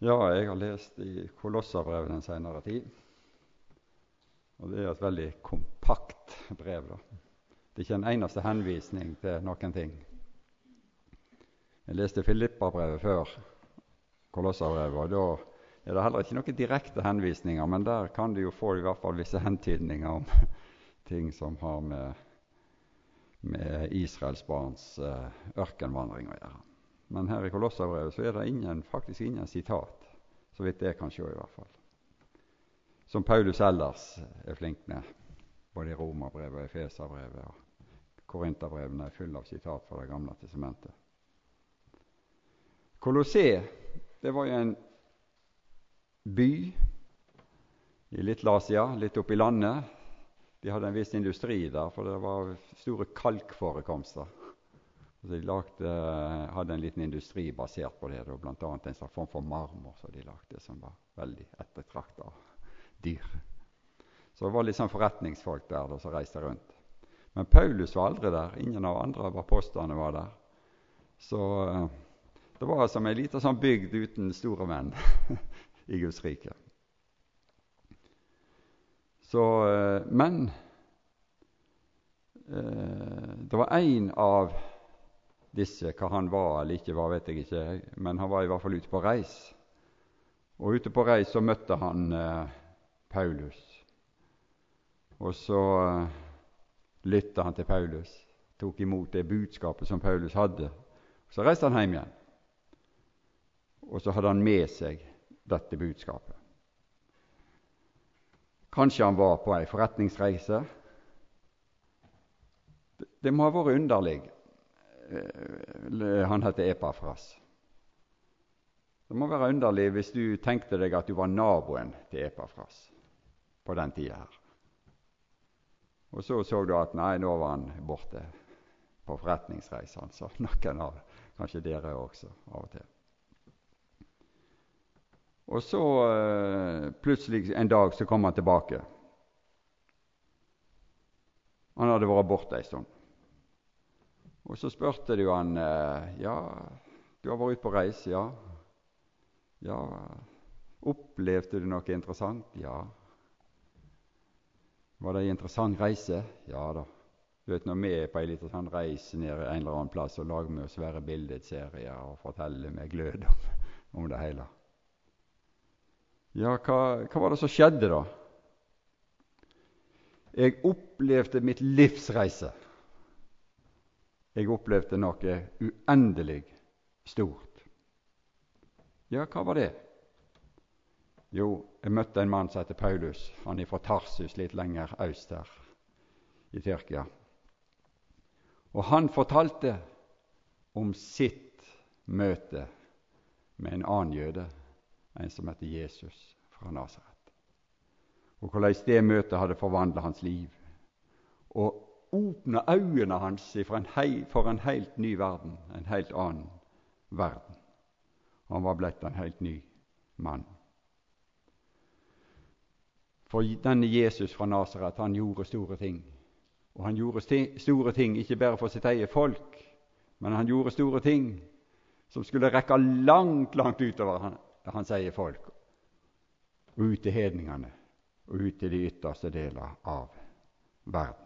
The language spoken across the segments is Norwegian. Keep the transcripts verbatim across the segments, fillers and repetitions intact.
Ja, jeg har lest i Kolosserbrevet den senere tid. Og det er et veldig kompakt brev, da. Det er ikke en eneste henvisning til noen ting. Jeg leste Filipperbrevet før Kolosserbrevet, og da er det heller ikke noen direkte henvisninger, men der kan du jo få i hvert fall visse hentydninger om ting som har med, med Israels barns uh, ørkenvandring å gjøre. Men her i Kolosserbrevet så er det ingen, faktisk ingen sitat, så vidt jeg kan se i hvert fall. Som Paulus ellers er flink med, både i Romerbrevet, Efeserbrevet og Korinterbrevene er full av sitat fra det gamle testamentet. Kolosse, det var jo en by i Littlasia, litt opp i landet. De hadde en viss industri der, for det var store kalkforekomster. De lagde, hadde en liten industri basert på det, og blant annet en slags form for marmor som de lagde, som var veldig ettertraktet av dyr. Så det var litt sånn forretningsfolk der da, som reiste rundt. Men Paulus var aldri der, ingen av andre av apostlene var der. Så det var som en liten sånn bygd uten store menn i Guds rike. Så, men det var en av disse, hva han var eller ikke var, vet jeg ikke, men han var i hvert fall ute på reis. Og ute på reis så møtte han eh, Paulus. Og så eh, lyttet han til Paulus, tok imot det budskapet som Paulus hadde. Så reiste han hjem igjen. Og så hadde han med seg dette budskapet. Kanskje han var på en forretningsreise. Det, det må ha vært underlig. Han heter Epafras. Det må være underlig hvis du tenkte deg at du var naboen til Epafras på den tida her. Og så så du at nei, nå var han borte på forretningsreise, så noen av kanskje dere også av og til. Og så plutselig en dag så kom han tilbake. Han hadde vært borte en stund. Og så spørte du han, ja, du har vært ute på reis, ja. Ja, opplevde du noe interessant? Ja. Var det en interessant reise? Ja da. Du vet, når vi er på en liten sånn reise ned en eller annen plass, så lager vi oss svære bildetserier og forteller med glød om, om det hele. Ja, hva, hva var det som skjedde da? Jeg opplevde mitt livsreise. Jeg opplevde noe uendelig stort. Ja, hva var det? Jo, jeg møtte en mann som heter Paulus. Han er fra Tarsus, litt lenger øst her i Tyrkia. Og han fortalte om sitt møte med en annen jøde, en som heter Jesus fra Nasaret. Og hvordan det møtet hadde forvandlet hans liv. Og åpne øynene hans for en, hei, for en helt ny verden, en helt annen verden. Han var blitt en helt ny mann. For denne Jesus fra Nasaret, han gjorde store ting. Og han gjorde sti- store ting ikke bare for sitt eget folk, men han gjorde store ting som skulle rekke langt, langt utover han, hans eget folk, og ut til hedningene, og ut til de ytterste deler av verden.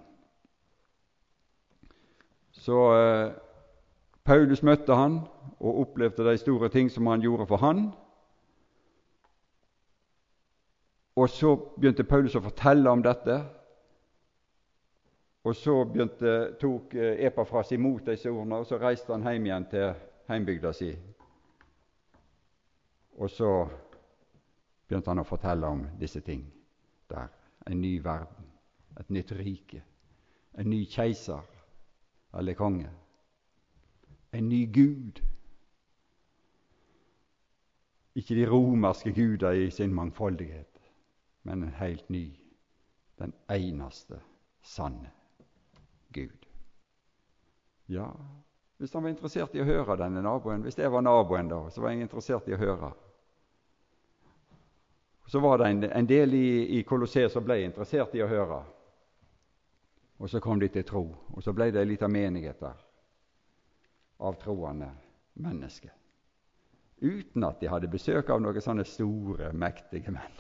Så eh, Paulus møtte han og opplevde de store ting som han gjorde for han. Og så begynte Paulus å fortelle om dette. Og så begynte, tok eh, Epafras imot disse ordene, og så reiste han hjem igjen til heimbygda si. Og så begynte han å fortelle om disse ting der. En ny verden, et nytt rike, en ny keiser eller konge, en ny Gud. Ikke de romerske guder i sin mangfoldighet, men en helt ny, den eneste sanne Gud. Ja, hvis han var interessert i å høre denne naboen, hvis jeg var naboen da, så var jeg interessert i å høre. Så var det en, en del i, i Kolosseum som ble interessert i å høre. Og så kom de til tro, og så ble det en liten menighet der av troende mennesker. uten at de hadde besøk av noen sånne store, mektige menn.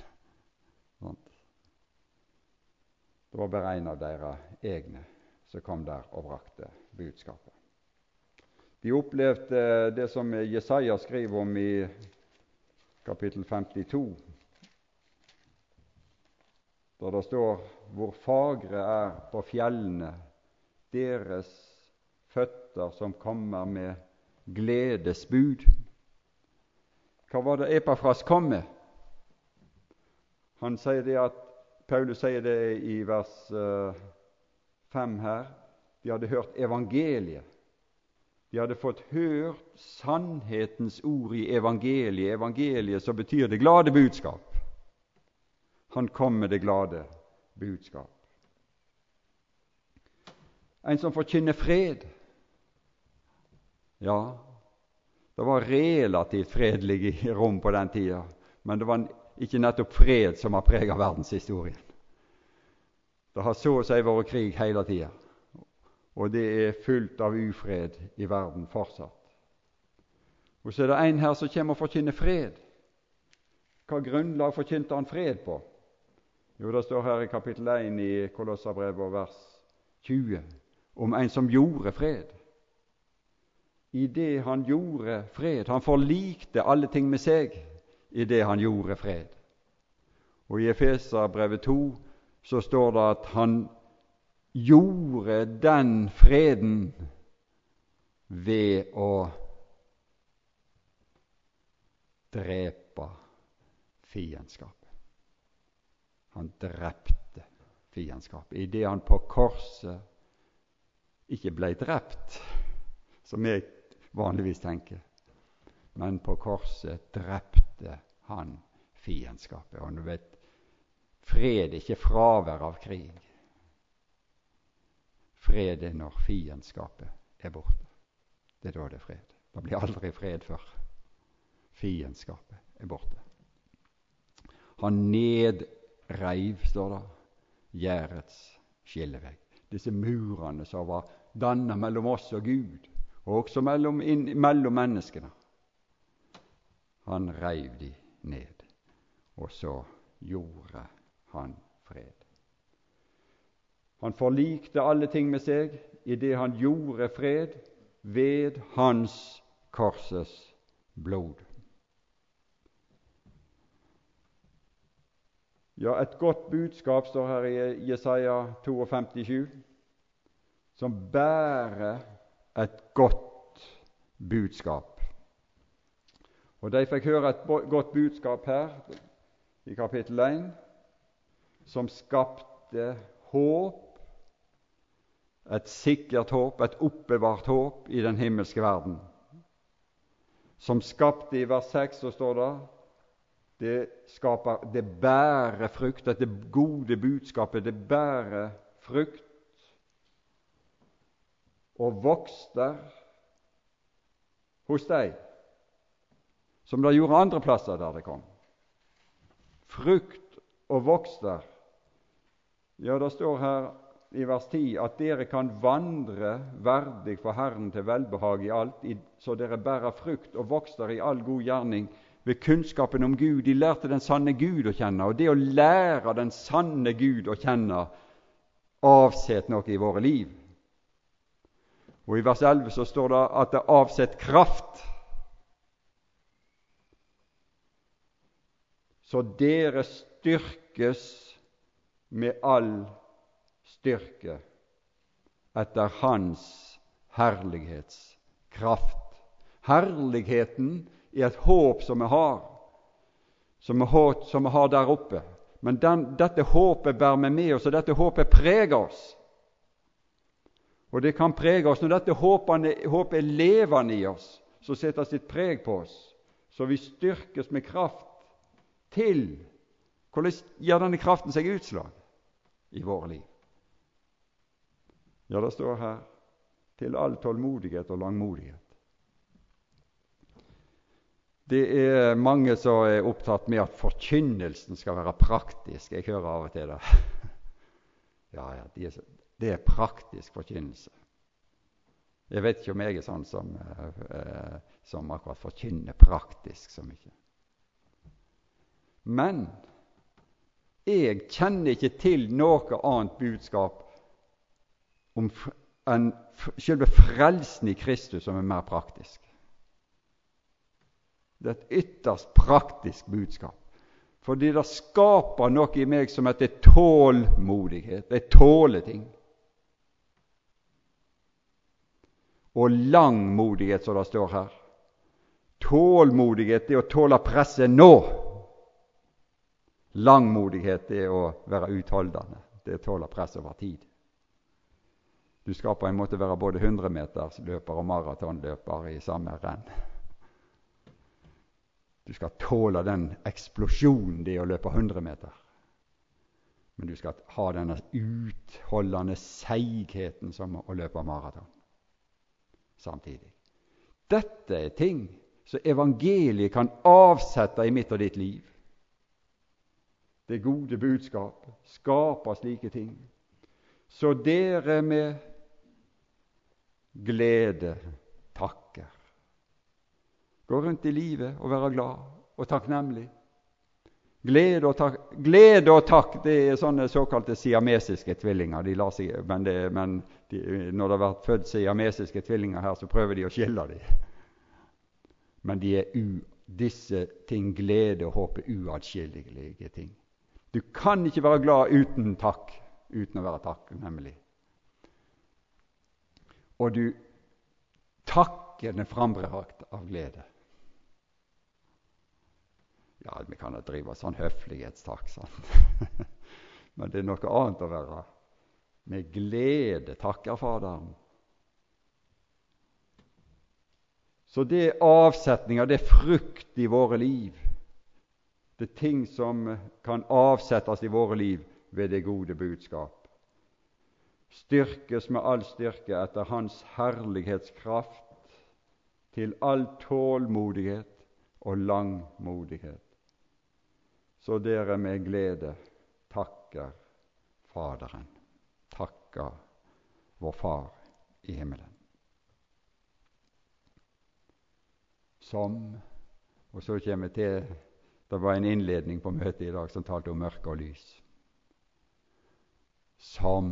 Det var bare en av deres egne som kom der og brakte budskapet. De opplevde det som Jesaja skriver om i kapittel femtito, der det står: hvor fagre er på fjellene deres føtter som kommer med gledesbud. Hva var det Epafras kom med? Han sier det at Paulus sier det i vers fem her. De hadde hørt evangeliet. De hadde fått hørt sannhetens ord i evangeliet. Evangeliet så betyr det glade budskap. Han kom med det glade budskap. En som forkynner fred. Ja, det var relativt fredelig i Rom på den tida, men det var ikke nettopp fred som har preget verdenshistorien. Det har så å si vært krig hele tida, og det er fullt av ufred i verden fortsatt. Og så er det en her som kommer og forkynner fred. Hva grunnlag forkynte han fred på? Jo, det står her i kapittel én i Kolosserbrevet vers tjue om en som gjorde fred. I det han gjorde fred. Han forlikte alle ting med seg i det han gjorde fred. Og i Efeserbrevet to så står det at han gjorde den freden ved å drepe fiendskapet. Han drepte fiendskapet i det han på korset ikke ble drept, som jeg vanligvis tenker, men på korset drepte han fiendskapet. Og du vet, fred er ikke fravær av krig. Fred er når fiendskapet er borte. Det er da det er fred. Det blir aldri fred før fiendskapet er borte. Han nedreiv, står det, gjerdets skillevegg. Disse murene som var dannet mellom oss og Gud, og også mellom, inn, mellom menneskene. Han reiv de ned, og så gjorde han fred. Han forlikte alle ting med seg i det han gjorde fred ved hans korses blod. Ja, et godt budskap står her i Jesaja femtito sju, som bærer et godt budskap. Og de fikk høre et godt budskap her i kapittel én, som skapte håp, et sikkert håp, et oppbevart håp i den himmelske verden. Som skapte, i vers seks så står det, det skaper, det bærer frukt, dette gode budskapet, det bærer frukt, og vokster hos deg, som det gjorde andre plasser der det kom. Frukt og vokster. Ja, det står her i vers ti at dere kan vandre verdig for Herren til velbehag i alt, så dere bærer frukt og vokster i all god gjerning ved kunnskapen om Gud. De lærte den sanne Gud å kjenne, og det å lære den sanne Gud å kjenne avset noe i våre liv. Og i vers elleve så står det at det avset kraft. Så dere styrkes med all styrke etter hans herlighetskraft. Herligheten er et håp som vi har, som vi har, som vi har der oppe. Men den, dette håpet bærer vi med oss, og dette håpet preger oss. Og det kan prege oss når dette håpet, håpet er levende i oss, så setter sitt preg på oss, så vi styrkes med kraft til. Hvordan gjør denne kraften seg utslag i våre liv? Ja, det står her, til all tålmodighet og langmodighet. Det er mange som er opptatt med at forkynnelsen skal være praktisk. Jeg hører av og til det. Ja, ja, det er, det er praktisk forkynnelse. Jeg vet ikke om jeg er sånn som eh, som akkurat forkynner praktisk så mye. Men jeg kjenner ikke til noe annet budskap om enn selve frelsen i Kristus som er mer praktisk. Det er et ytterst praktisk budskap, fordi det skaper noe i meg som heter tålmodighet. Det tåler ting. Og langmodighet, som det står her. Tålmodighet er å tåle presset nå. Langmodighet er å være utholdende. Det er å tåle press over tid. Du skal på en måte være både hundremetersløper og maratonløper i samme renn. Du skal tåle den eksplosjonen det er å løpe hundre meter. Men du skal ha denne utholdende seigheten som å løpe maraton samtidig. Dette er ting som evangeliet kan avsette i mitt og ditt liv. Det gode budskap skaper slike ting. Så dere med glede takker. Gå rundt i livet og være glad og takknemlig. Glede og takk, glede og takk det er sånne såkalte siamesiske tvillinger. De lar seg, men det, men de, når det har vært født siamesiske tvillinger her, så prøver de å skille dem. Men de er u, disse ting, glede og håp, er uatskillelige ting. Du kan ikke være glad uten takk, uten å være takknemlig. Og du takker den frambrakt av glede. Ja, vi kan drive sånn høflighetstakk, sant? Men det er noe annet å være med glede takker Faderen. Så det er avsetninger, det er frukt i våre liv. Det er ting som kan avsettes i våre liv ved det gode budskap. Styrkes med all styrke etter Hans herlighetskraft til all tålmodighet og langmodighet. Så dere med glede takker Faderen, takker vår Far i himmelen. Som, og så kommer vi til, det var en innledning på møtet i dag som talte om mørke og lys. Som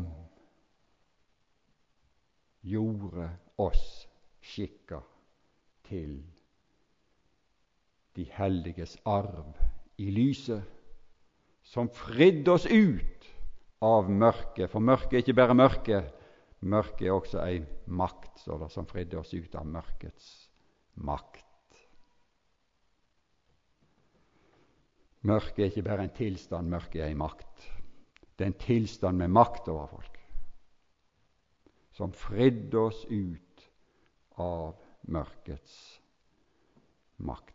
gjorde oss skikka til de helliges arv i lyset, som fridde oss ut av mørket. For mørket er ikke bare mørke, mørket er også en makt, så det, som fridde oss ut av mørkets makt. Mørket er ikke bare en tilstand, mørket er en makt. Det er en tilstand med makt over folk, som fridde oss ut av mørkets makt.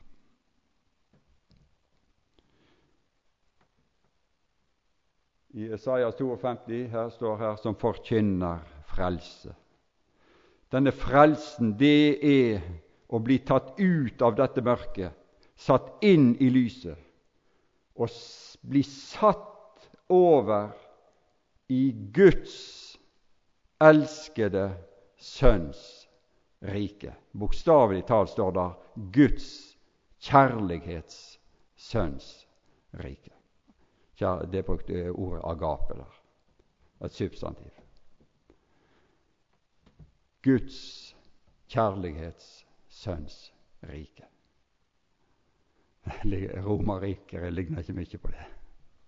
I Isaiah femtito her står her som forkynner frelse. Denne frelsen, det er å bli tatt ut av dette mørket, satt inn i lyset, og bli satt over i Guds elskede Sønns rike. Bokstavelig talt står der Guds kjærlighets Sønns rike. Det brukte ordet agape der, et substantiv. Guds kjærlighets Sønns rike. Romerriket ligner ikke mye på det.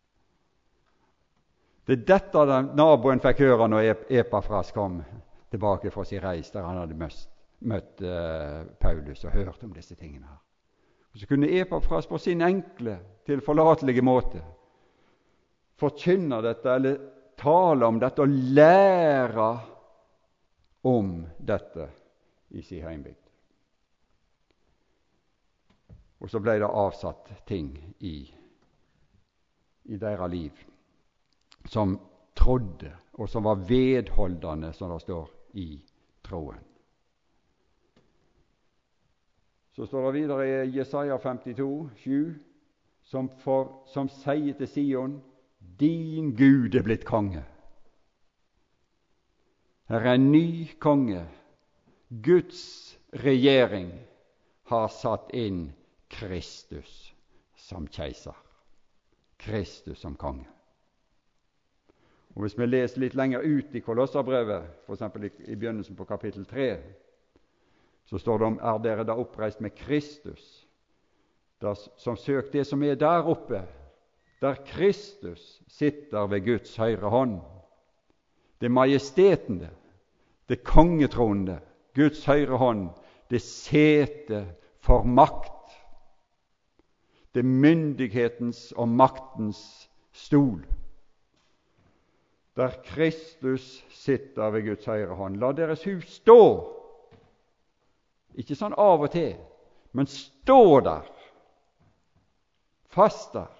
Det er dette den naboen fikk høre når Epafras kom tilbake fra sin reis, der han hadde møtt, møtt uh, Paulus og hørt om disse tingene her. Og så kunne Epafras på sin enkle, tilforlatelige måte forkynne dette, eller tale om dette og lære om dette i sin heimbygd. Og så ble det avsatt ting i, i deres liv som trodde, og som var vedholdende, som det står i troen. Så står det videre i Jesaja femtito, sju, som, for, som sier til Sion, din Gud er blitt konge. Her er en ny konge, Guds regjering har satt inn Kristus som keiser, Kristus som konge. Og Hvis vi leser litt lenger ut i Kolosserbrevet, for eksempel i, i begynnelsen på kapittel tre, så står det om er dere da oppreist med Kristus, der, som søk det som er der oppe, der Kristus sitter ved Guds høyre hånd. Det majestetende, det kongetronende, Guds høyre hånd, det sete for makt, det myndighetens og maktens stol. Der Kristus sitter ved Guds høyre hånd. La deres hus stå, ikke sånn av og til, men stå der, fast der.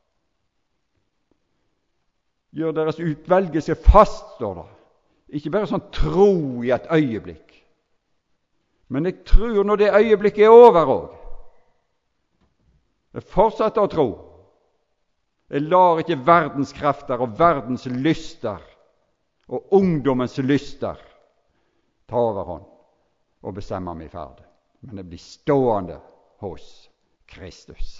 Gjør deres utvelgelse fast, står det. Ikke bare sånn tro i et øyeblikk. Men jeg tror når det øyeblikket er over òg. Jeg fortsetter å tro. Jeg lar ikke verdens krefter og verdens lyster og ungdommens lyster ta overhånd og bestemme min ferd. Men jeg blir stående hos Kristus.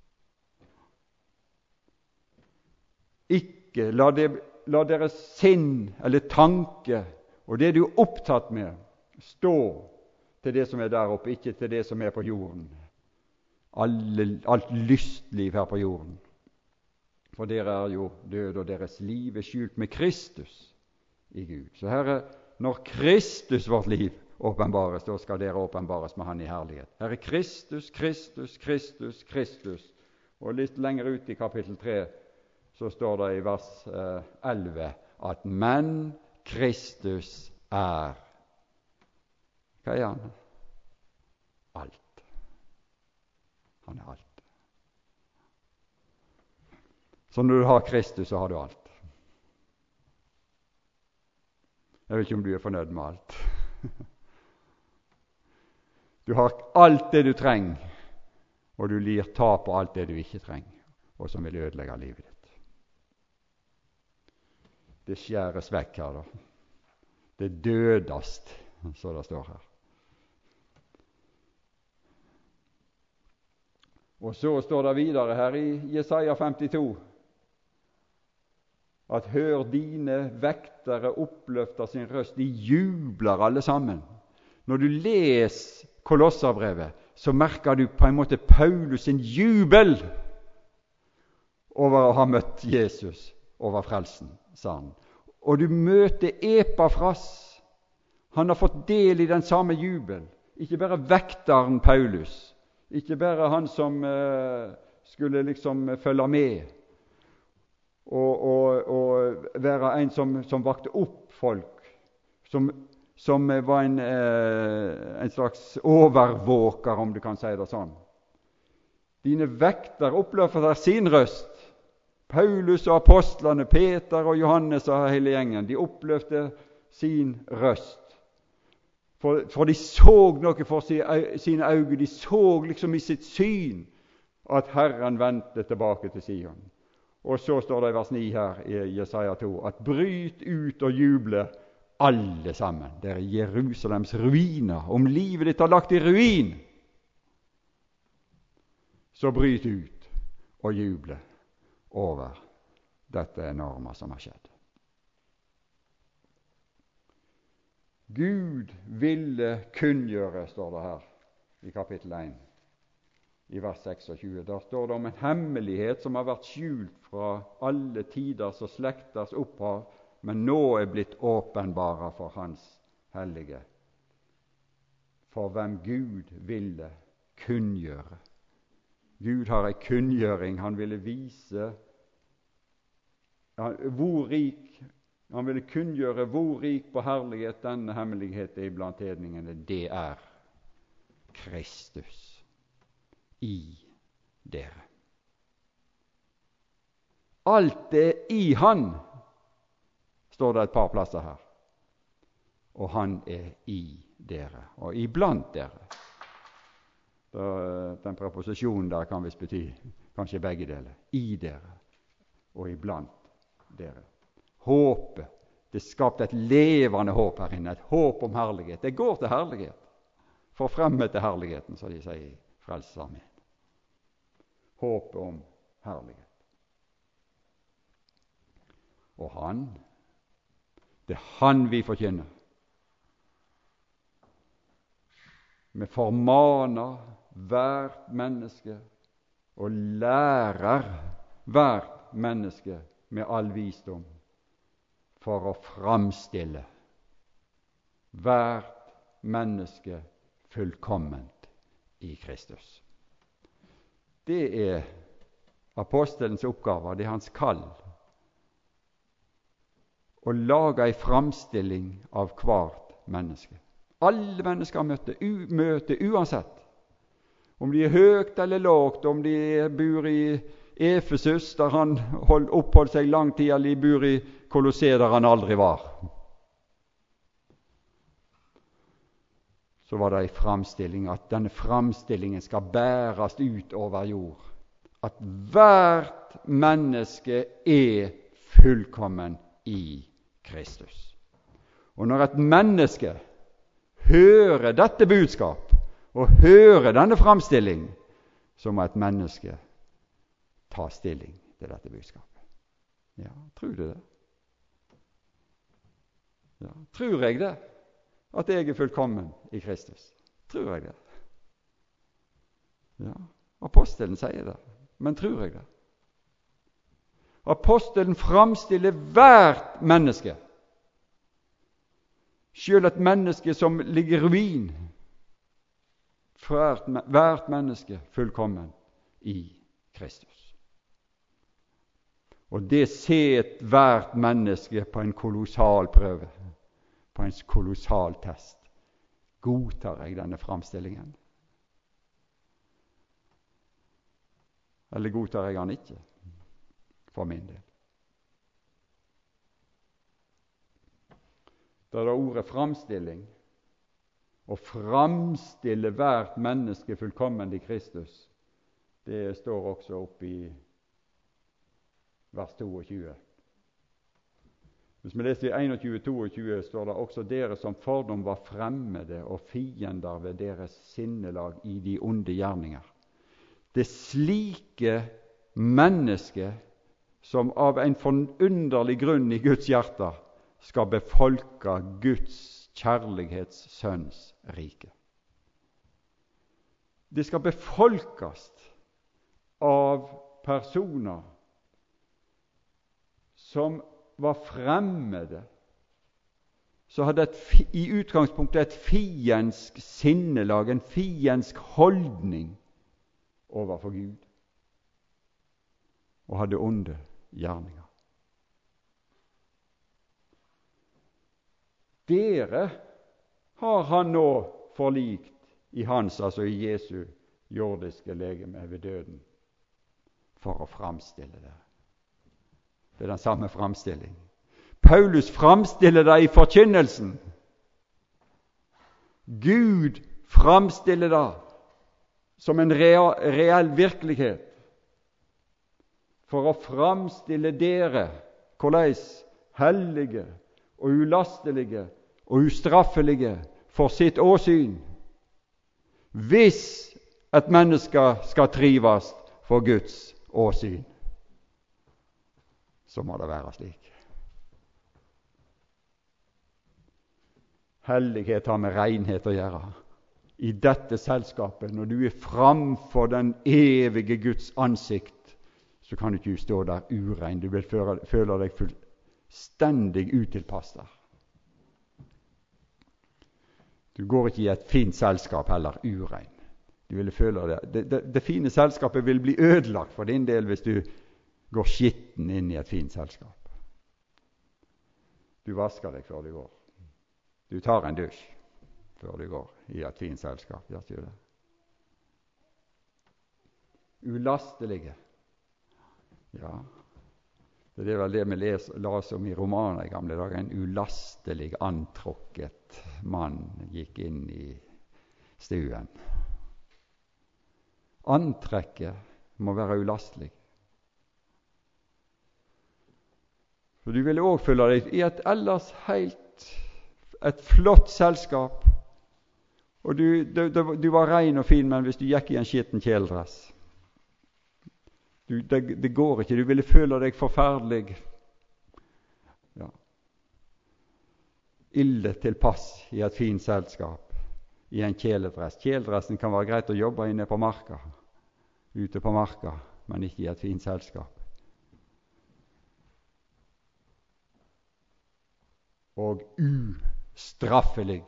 Ikke la, det, la deres sinn eller tanke og det du er opptatt med, stå til det som er der oppe, ikke til det som er på jorden. Alle, alt lystliv her på jorden. For dere er jo døde, og deres liv er skjult med Kristus i Gud. Så Herre, når Kristus vårt liv åpenbares, da skal dere åpenbares med Han i herlighet. Herre, Kristus, Kristus, Kristus, Kristus. Og litt lenger ut i kapittel tre så står det i vers eh, elleve at men Kristus er hva er han? Alt. Han er alt. Så når du har Kristus, så har du alt. Jeg vet ikke om du er fornøyd med alt. Du har alt det du trenger, og du lir ta på alt det du ikke trenger, og som vil ødelegge livet ditt. Det skjæres vekk her, da. Det dødast, så det står her. Og så står det videre her i Jesaja femtito at hør dine vektere oppløfter sin røst, de jubler alle sammen. Når du leser Kolosserbrevet, så merker du på en måte Paulus sin jubel over å ha møtt Jesus, over frelsen, sa han. Og du møter Epafras. Han har fått del i den samme jubel. Ikke bare vekteren Paulus, ikke bare han som eh, skulle liksom følge med og, og, og være en som, som vakte opp folk, som, som var en, eh, en slags overvåker, om du kan si det sånn. Dine vekter oppløfter sin røst. Paulus og apostlene, Peter og Johannes og hele gjengen, de oppløfter sin røst. For, for de så noe for sine øyne, de så liksom i sitt syn at Herren vendte tilbake til Sion. Og så står det i vers ni her i Jesaja to at bryt ut og juble alle sammen. Det er Jerusalems ruiner. Om livet ditt har lagt i ruin, så bryt ut og juble over dette enorme som har skjedd. Gud ville kunngjøre, står det her i kapittel én, i vers seksogtjue. Der står det om en hemmelighet som har vært skjult fra alle tiders og slekters opphav, men nå er blitt åpenbara for Hans hellige. For hvem Gud ville kunngjøre. Gud har en kunngjøring. Han ville vise ja, hvor rik Han ville kunngjøre hvor rik på herlighet denne hemmelighet er iblant hedningene. Det er Kristus i dere. Alt er i Han, står det et par plasser her. Og Han er i dere, og iblant dere. Den preposisjonen der kan visst bety kanskje begge deler. I dere og iblant dere. Håpet. Det skapte et levende håp her inne, et håp om herlighet. Det går til herlighet. forfremmet til herligheten, som de sier i Frelsesarmeen. Håpet om herlighet. Og han, det er han vi forkynner. Vi formaner hvert menneske og lærer hvert menneske med all visdom for å framstille hvert menneske fullkomment i Kristus. Det er apostelens oppgave, det er hans kall, å lage en framstilling av hvert menneske. Alle mennesker møter, u, møter uansett, om de er høyt eller lågt, om de bor i Efesus, der han hold, oppholdt seg lang tid, eller de bor i Kolosseum, der han aldri var. Så var det en framstilling, at denne framstillingen skal bæres ut over jord. At hvert menneske er fullkommen i Kristus. Og når et menneske hører dette budskap, og hører denne framstilling, så må et menneske ta stilling til dette budskapet. Ja, tror du det? Ja, tror jeg det? At jeg er fullkommen i Kristus? Tror jeg det? Ja, apostelen sier det, men tror jeg det? Apostelen framstiller hvert menneske, selv et menneske som ligger i ruin, hvert, hvert menneske fullkommen i Kristus. Og det set hvert menneske på en kolossal prøve, på en kolossal test. Godtar jeg denne framstillingen? Eller godtar jeg han ikke? For min del. Da er det ordet framstilling, å framstille hvert menneske fullkomment i Kristus, det står også oppe i vers tjueto. Hvis vi leser i enogtjue tjueto, står det også dere som fordom var fremmede og fiender ved deres sinnelag i de onde gjerninger. Det slike menneske som av en forunderlig grunn i Guds hjerte skal befolke Guds kjærlighets sønns rike. Det skal befolkes av personer som var fremmede, så hadde et, i utgangspunktet et fiendsk sinnelag, en fiendsk holdning overfor Gud, og hadde onde gjerninger. Dere har han nå forlikt i hans, altså i Jesu jordiske legeme ved døden, for å framstille det. Det er den samme framstilling. Paulus framstiller det i forkynnelsen. Gud framstiller det som en real, reell virkelighet for å framstille dere hvordan hellige og ulastelige og ustraffelige for sitt åsyn, hvis et menneske skal trives for Guds åsyn. Så må det være slik. Hellighet har med renhet å gjøre. I dette selskapet, når du er framfor den evige Guds ansikt, så kan du ikke stå der urein. Du vil føle deg fullstendig utilpasset. Du går ikke i et fint selskap heller urein. Du vil føle det. Det, det. det fine selskapet vil bli ødelagt for din del hvis du går skitten inn i et fint selskap. Du vasker deg før du går. Du tar en dusj før du går i et fint selskap. Gjør ikke det? Ulastelige. Ja, det er vel det vi les, las om i romaner i gamle dager. En ulastelig antrukket mann gikk inn i stuen. Antrekket må være ulastelig. For du ville også føle deg i et ellers helt et flott selskap, Og du, du, du var ren og fin, men hvis du gikk i en skitten kjeledress du, det, det går ikke. Du ville føle deg forferdelig ja, ille tilpass i et fint selskap, i en kjeledress. Kjeledressen kan være greit å jobbe inne på marka, ute på marka, men ikke i et fint selskap. Og ustraffelig.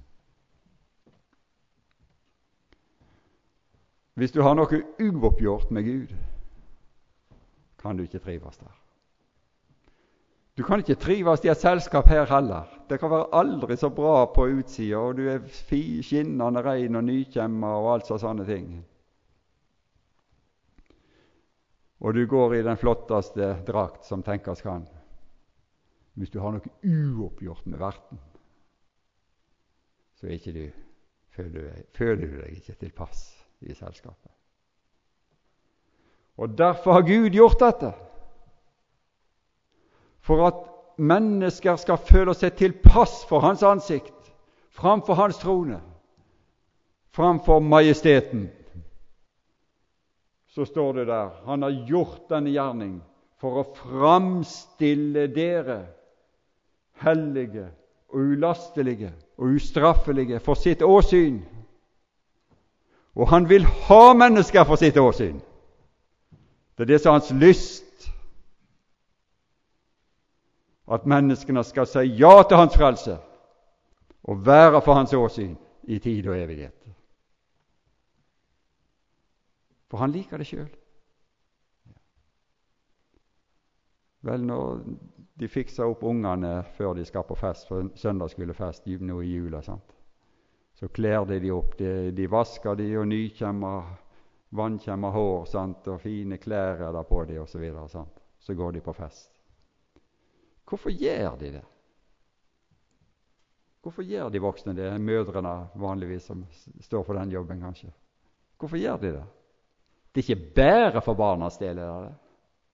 Hvis du har noe uoppgjort med Gud, kan du ikke trives der. Du kan ikke trives i et selskap her heller. Det kan være aldri så bra på utsida, og du er skinnende rein og nykjemma og alt sånne ting. Og du går i den flotteste drakt som tenkes kan. Hvis du har noe uoppgjort med verden, så er ikke du, føler, du, føler du deg ikke tilpass i selskapet. Og derfor har Gud gjort dette. For at mennesker skal føle seg tilpass for hans ansikt, framfor hans trone, framfor majesteten. Så står det der, han har gjort denne gjerning for å framstille dere hellige og ulastelige og ustraffelige for sitt åsyn. Og han vil ha mennesker for sitt åsyn. Det er det som er hans lyst. At menneskene skal si ja til hans frelse og være for hans åsyn i tid og evighet. For han liker det selv. Vel, når de fikser opp ungene før de skal på fest, for søndagsskolefest nå i jula, sant? Så klær de de opp, de, de vasker de og nykjemmer, vannkjemmer hår, sant? Og fine klær er der på de og så videre, sant? Så går de på fest. Hvorfor gjør de det? Hvorfor gjør de voksne det? Mødrene vanligvis som står for den jobben kanskje. Hvorfor gjør de det? Det er ikke bare for barnas del, er det?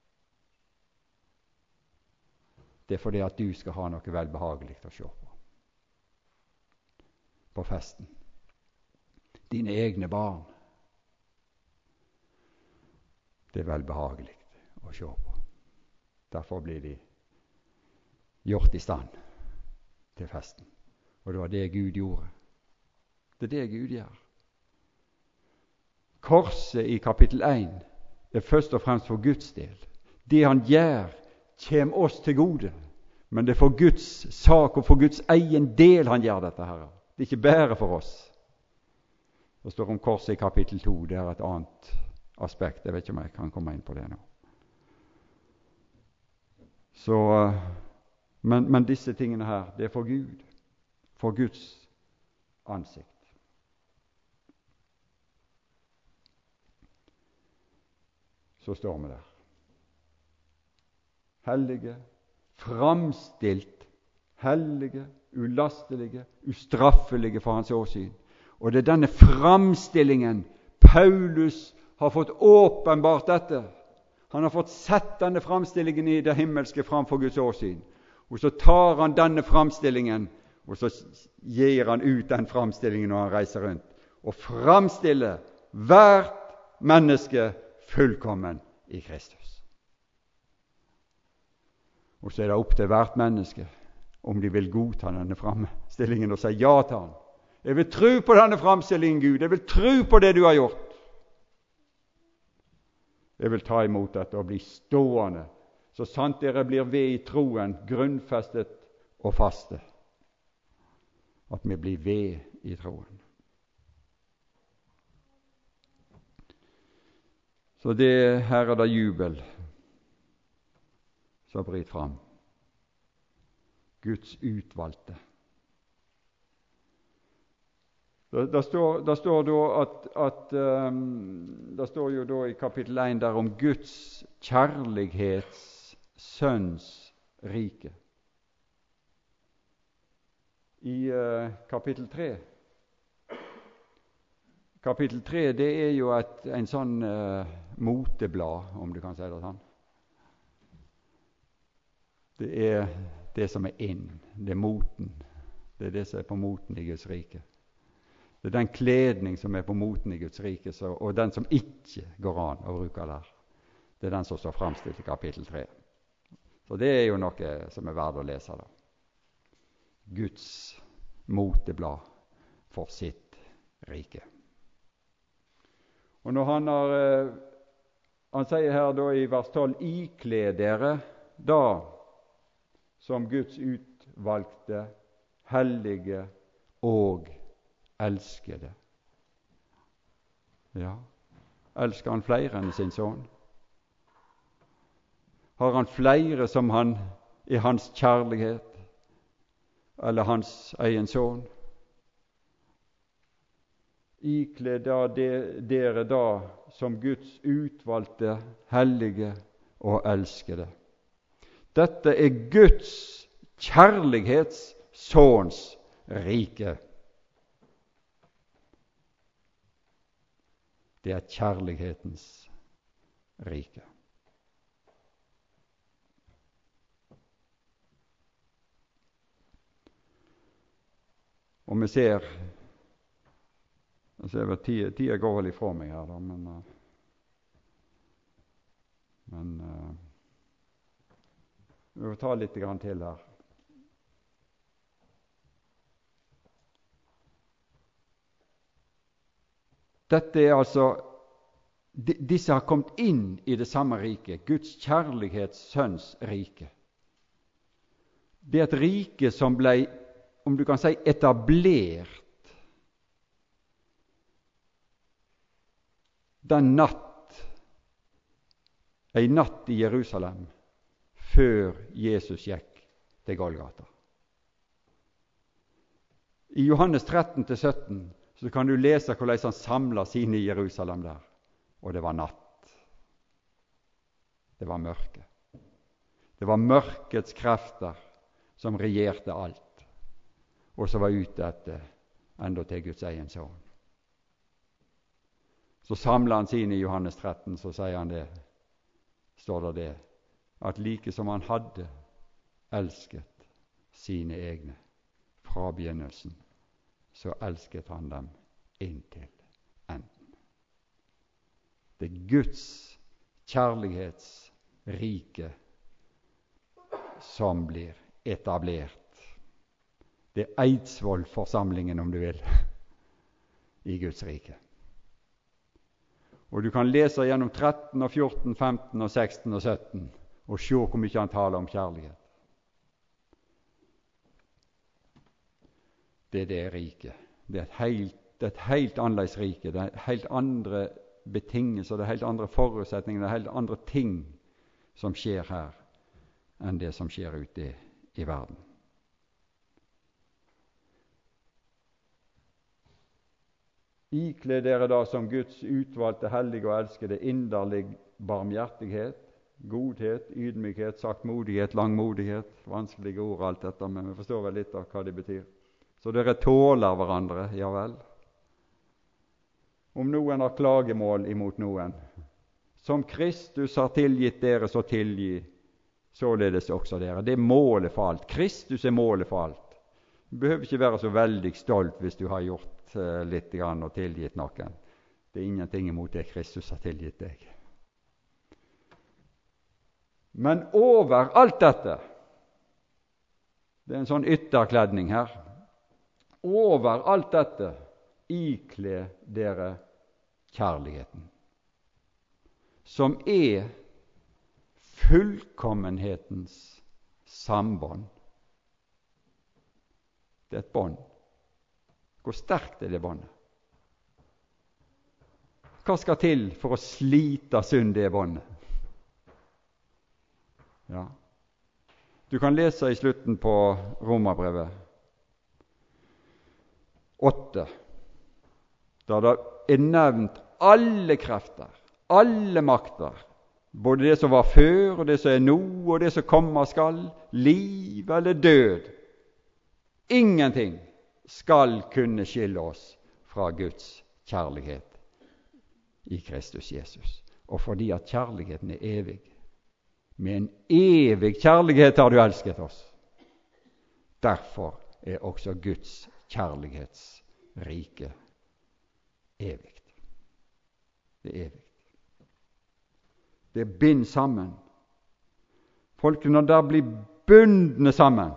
Det er fordi at du skal ha noe velbehagelig å se på. På festen. Dine egne barn. Det er velbehagelig å se på. Derfor blir de gjort i stand til festen. Og det var det Gud gjorde. Det er det Gud gjør. Korset i kapittel én er først og fremst for Guds del. Det han gjør, kommer oss til gode. Men det er for Guds sak og for Guds egen del han gjør dette her. Det er ikke bare for oss. Det står om korset i kapittel to. Det er et annet aspekt. Jeg vet ikke om jeg kan komme inn på det nå. Så, men, men disse tingene her, det er for Gud. For Guds ansikt. Så står vi der. Hellige, framstilt, hellige, ulastelige, ustraffelige for hans åsyn. Og det er denne framstillingen Paulus har fått åpenbart dette. Han har fått sett denne framstillingen i det himmelske framfor Guds åsyn. Og så tar han denne framstillingen, og så gir han ut den framstillingen når han reiser rundt. Og framstiller hvert menneske fullkommen i Kristus. Og så er det opp til hvert menneske om de vil godta denne framstillingen og si ja til han. Jeg vil tro på denne framstillingen, Gud. Jeg vil tro på det du har gjort. Jeg vil ta imot dette og bli stående, så sant dere blir ved i troen, grunnfestet og faste. At vi blir ved i troen. Så det her er det jubel som bryter fram. Guds utvalgte. Det, det, står, det står da at, at um, det står jo da i kapittel én der om Guds kjærlighets sønns rike. I uh, kapittel tre Kapittel tre, det er jo et, en sånn uh, moteblad, om du kan si det sånn. Det er det som er inn, det er moten. Det er det som er på moten i Guds rike. Det er den kledning som er på moten i Guds rike, så, og den som ikke går an å bruke der. Det er den som står fremstilt i kapittel tre. Så det er jo noe som er verdt å lese da. Guds moteblad for sitt rike. Og når han har han sier her da i vers tolv, ikle dere da som Guds utvalgte, hellige og elskede. Ja, elsker han flere enn sin sønn? Har han flere som han i hans kjærlighet, eller hans egen sønn? Ikle da dere da som Guds utvalgte, hellige og elskede. Dette er Guds kjærlighetssønns rike. Det er kjærlighetens rike. Og vi ser Jeg ser vel tida, tida går vel ifra meg her, da, men, men uh, vi får ta litt grann til her. Dette er altså Disse har kommet inn i det samme riket, Guds kjærlighets sønns rike. Det er et rike som ble, om du kan si, etablert den natt, ei natt i Jerusalem, før Jesus gikk til Golgata. I Johannes tretten til sytten så kan du lese hvordan han samler sine i Jerusalem der. Og det var natt. Det var mørke. Det var mørkets krefter som regjerte alt, og som var ute etter enda til Guds egen sønn. Så samler han sine i Johannes tretten, så sier han det, står det det, at like som han hadde elsket sine egne fra begynnelsen, så elsket han dem inntil enden. Det er Guds kjærlighetsrike som blir etablert. Det er Eidsvoll-forsamlingen, om du vil, i Guds rike. Og du kan lese gjennom tretten og fjorten, femten og seksten og sytten og se hvor mye han taler om kjærlighet. Det er det riket. Det er et helt, det er et helt annerledes rike. Det er helt andre betingelser, det er helt andre forutsetninger, det er helt andre ting som skjer her enn det som skjer ute i, i verden. Ikle dere da som Guds utvalgte, hellige og elskede, inderlig barmhjertighet, godhet, ydmykhet, saktmodighet, langmodighet. Vanskelige ord alt dette, men vi forstår vel litt av hva det betyr. Så dere tåler hverandre, ja vel. Om noen har klagemål imot noen, som Kristus har tilgitt dere, så tilgi således også dere. Det er målet for alt. Kristus er målet for alt. Du behøver ikke være så veldig stolt hvis du har gjort litt grann og tilgitt noen. Det er ingenting imot det Kristus har tilgitt deg. Men over alt dette, det er en sånn ytterkledning her, over alt dette ikle dere kjærligheten, som er fullkommenhetens sambånd. Det er et bånd. Hvor sterkt er det båndet? Hva skal til for å slite sund det båndet? Ja. Du kan lese i slutten på Romerbrevet åtte, der det er nevnt alle krefter, alle makter, både det som var før, og det som er nå, og det som kommer skal, liv eller død. Ingenting skal kunne skille oss fra Guds kjærlighet i Kristus Jesus. Og fordi at kjærligheten er evig, med en evig kjærlighet har du elsket oss. Derfor er også Guds kjærlighetsrike evig. Det er evig. Det er bind sammen. Folkene der blir bundne sammen.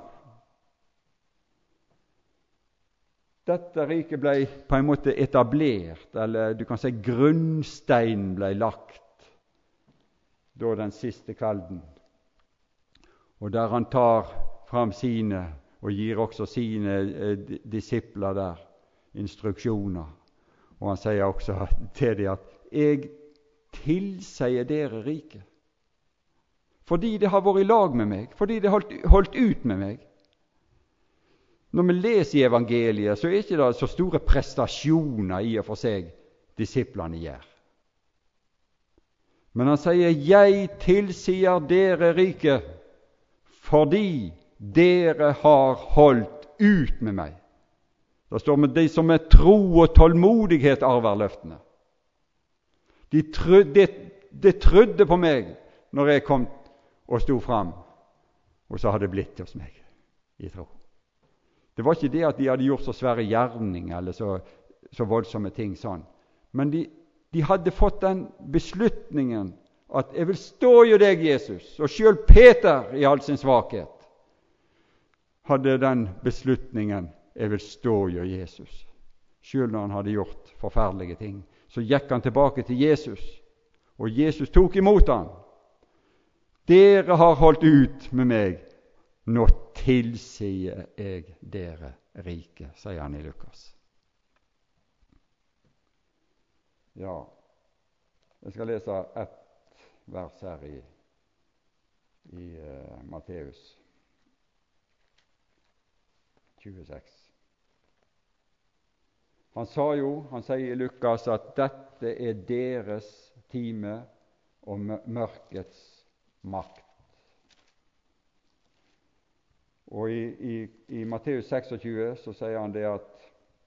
Dette riket ble på en måte etablert, eller du kan si grunnsteinen ble lagt da den siste kvelden. Og der han tar fram sine, og gir også sine eh, disipler der instruksjoner. Og han sier også til dem at jeg tilsier dere riket. Fordi det har vært i lag med meg, fordi det har holdt, holdt ut med meg. Når vi leser i evangeliet, så er det ikke så store prestasjoner i og for seg disiplene gjør. Men han sier, jeg tilsier dere riket, fordi dere har holdt ut med meg. Det står med de som med tro og tålmodighet arver løftene. De, tro, de, de trodde på meg når jeg kom og sto fram, og så hadde det blitt hos meg i tro. Det var ikke det at de hadde gjort så svære gjerninger eller så, så voldsomme ting sånn, men de, de hadde fått den beslutningen at jeg vil stå jo deg, Jesus, og selv Peter i all sin svakhet hadde den beslutningen, jeg vil stå jo Jesus. Selv når han hadde gjort forferdelige ting, så gikk han tilbake til Jesus, og Jesus tok imot han. Dere har holdt ut med meg, nå tilsier jeg dere rike, sier han i Lukas. Ja, jeg skal lese ett vers her i, i uh, Matteus tjueseks. Han sa jo, han sier i Lukas at dette er deres time og mørkets makt. Og i, i, i Matteus tjueseks så sier han det at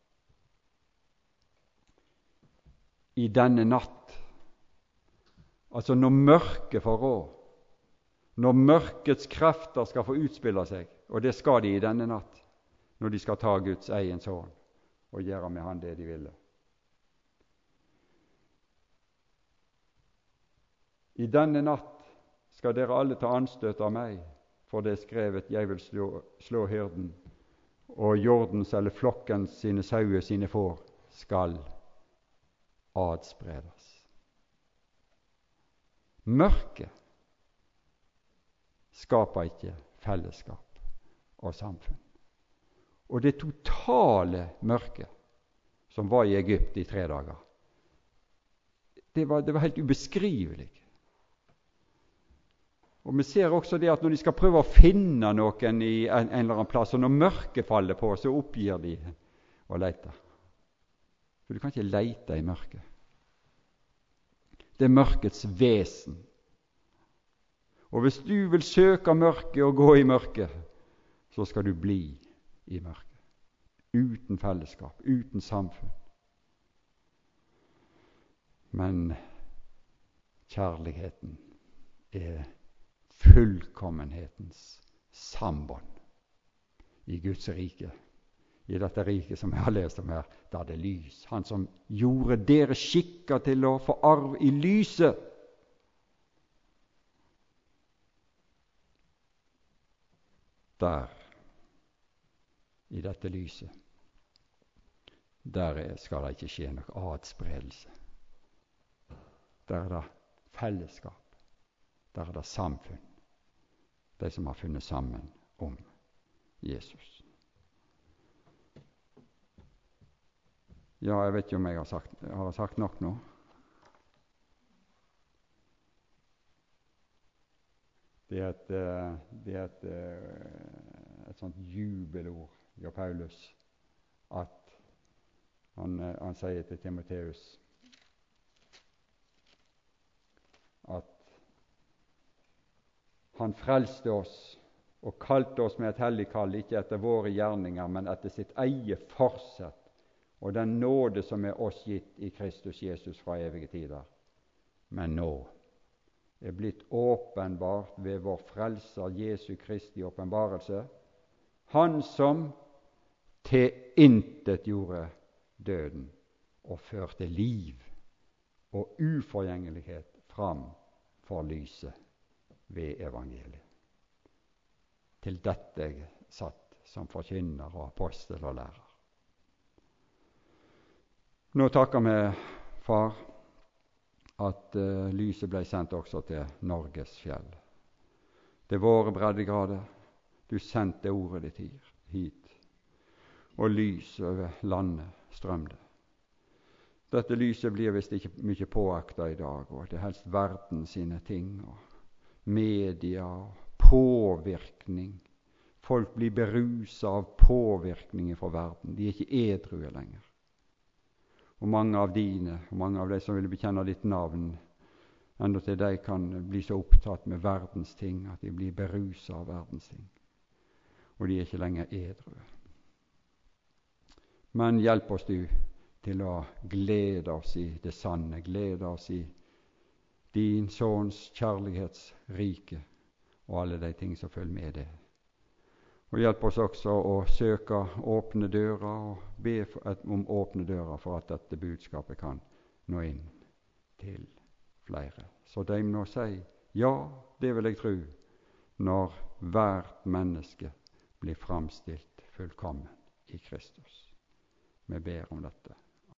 i denne natt, altså når mørket får råd, når mørkets krefter skal få utspille seg, og det skal de i denne natt, når de skal ta Guds egen sønn og gjøre med han det de ville. I denne natt skal dere alle ta anstøt av meg, for det er skrevet, jeg vil slå, slå hyrden, og jordens eller flokkens sine sauer, sine får, skal adspredes. Mørket skaper ikke fellesskap og samfunn. Og det totale mørket som var i Egypt i tre dager, det var, det var helt ubeskrivelig. Og vi ser også det at når de skal prøve å finne noen i en, en eller annen plass, og når mørket faller på, så oppgir de å lete. For du kan ikke lete i mørket. Det er mørkets vesen. Og hvis du vil søke mørket og gå i mørket, så skal du bli i mørket. Uten fellesskap, uten samfunn. Men kjærligheten er fullkommenhetens samband i Guds rike. I dette riket som jeg har lest om her, der det er lys. Han som gjorde dere skikket til å få arv i lyset. Der, i dette lyset, der skal det ikke skje noe adspredelse. Der er det fellesskap. Der er det samfunn. De som har funnet sammen om Jesus. Ja, jeg vet ikke om jeg har sagt, jeg har sagt nok nå. Det er et, det er et, et sånt jubelord av Paulus, at han, han sier til Timoteus at han frelste oss og kalte oss med et hellig kall, ikke etter våre gjerninger, men etter sitt eget forsett og den nåde som er oss gitt i Kristus Jesus fra evige tider. Men nå er blitt åpenbart ved vår frelser Jesu Kristi åpenbarelse, han som til intet gjorde døden og førte liv og uforgjengelighet fram for lyset ved evangeliet. Til dette jeg satt som forkynner og apostel og lærer. Nå takker vi, Far, at uh, lyset ble sendt også til Norges fjell. Det våre breddegrader. Du sendte ordet ditt hit, og lys over landet strømde. Dette lyset blir visst ikke mye påakta i dag, og det er helst verden sine ting, og media og påvirkning. Folk blir beruset av påvirkning fra verden. De er ikke edrue lenger. Og mange av dine, og mange av de som vil bekjenne ditt navn, enda til de kan bli så opptatt med verdens ting at de blir beruset av verdens ting. Og de er ikke lenger edrue. Men hjelp oss du til å glede oss i det sanne, glede oss i din Sønns kjærlighetsrike og alle de ting som følger med det. Og hjelp oss også å søke åpne dører og be om åpne dører for at dette budskapet kan nå inn til flere. Så de må si, ja, det vil jeg tro, når hvert menneske blir framstilt fullkommen i Kristus. Vi ber om dette.